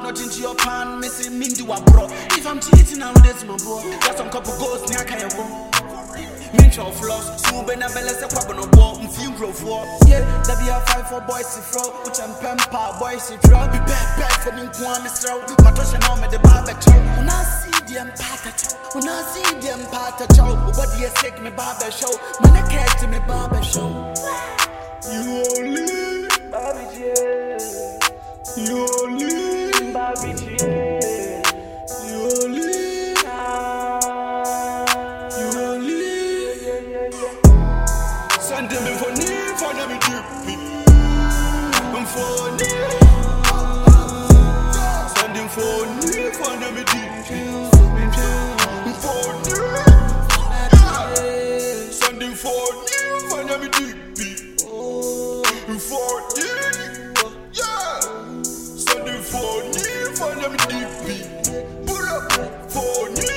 not into your pan, missing me do a bro. If I'm cheating, I'm this my boy. Got some couple goals, near Kayabo. Mutual floss, so when I balance a pop on a ball, and few grow for. Yeah, that be a 5 for boys to throw, which I'm pampa, boys to throw. Be bad for me, Kwame throw. My touch and home at the barber chow. When I see them pata chow, when I see them pata chow, what do you take me barber show? When I catch me barber show. You only, Bobby J. You only, Bobby J. You only. Sending me for me, for me deep. I'm for me. Sending for me, for me deep. I'm for me. Sending for me, for me deep. I'm for me. Yeah. Sending for me, for me deep. Put up for me.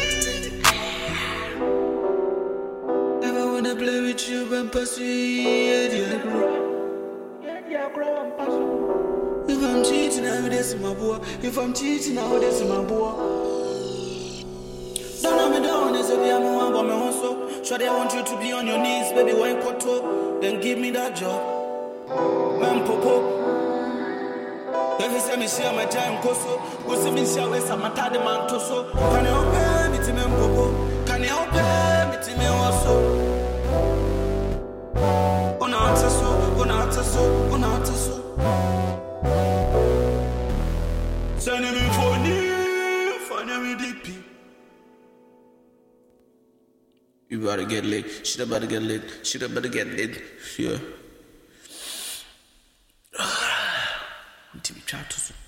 I play with you and persuade you. If I'm cheating, now this is my boy. If I'm cheating, now this is my boy. Don't know me down, they say I'm one, but me also. Sure, they want you to be on your knees, baby. When koto, then give me that job. Man, popo. Every time you share my time, koso. Go see me share with some matade man toso. Can you open me to me, popo? Can you open me to me also? Sending me for me, finding me DP. You better get lit. Shit about to get lit. Shit about to get lit. Yeah. I'm to be trying to.